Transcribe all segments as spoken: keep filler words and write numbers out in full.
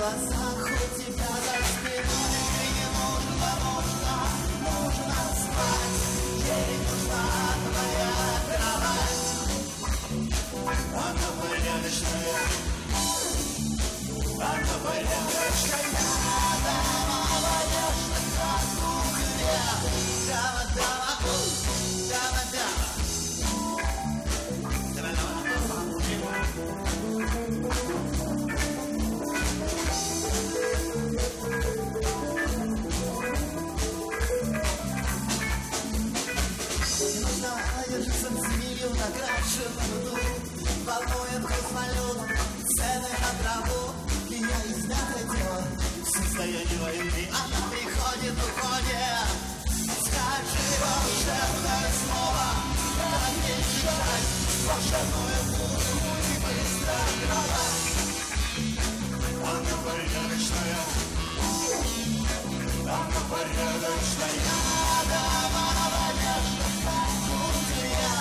глазах у тебя за спиной. Ты не нужно, нужно, нужно спать. Ей нужна твоя кровать. Она порядочная, она порядочная. Дама, конечно, как кухня. Дама, дама, дама, дама. Держится цивилью на крашенном луну. Волнует вкус валюта, цены на траву. Меня измято дело в состоянии войны. Она приходит, уходит. Скажи волшебное слово, как мечтать волшебную музыку и быстро кровать. Она порядочная, она порядочная. Дама, надежда, как кухня.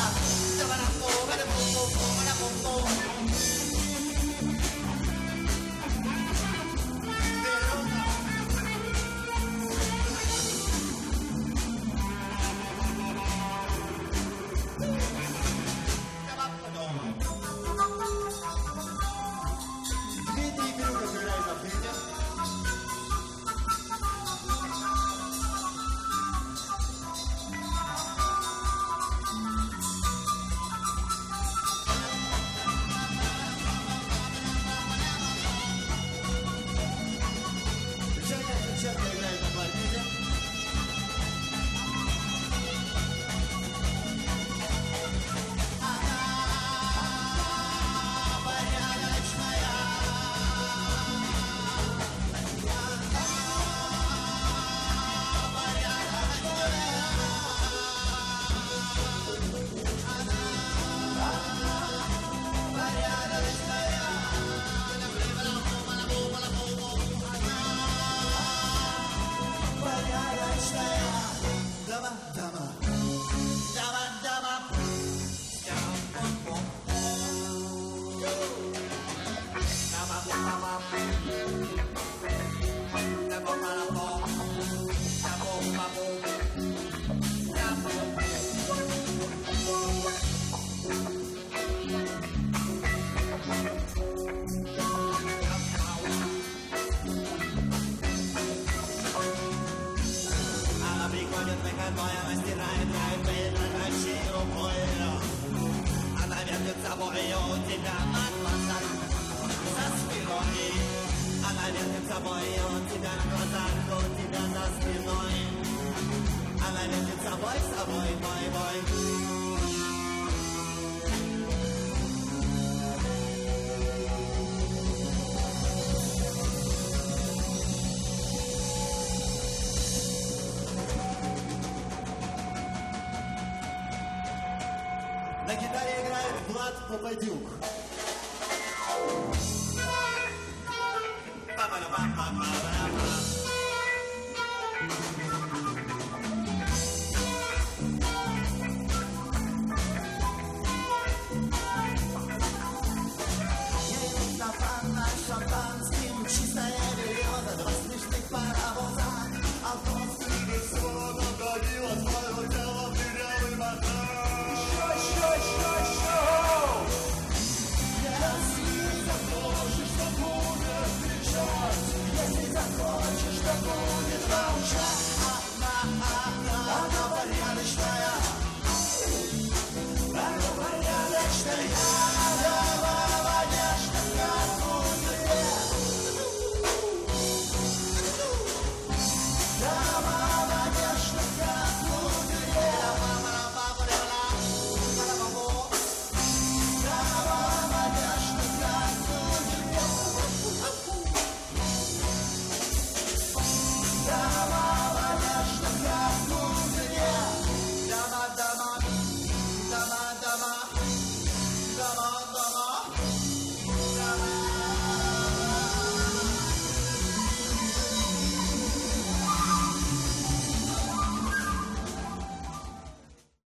На гитаре играет Влад Попадюк.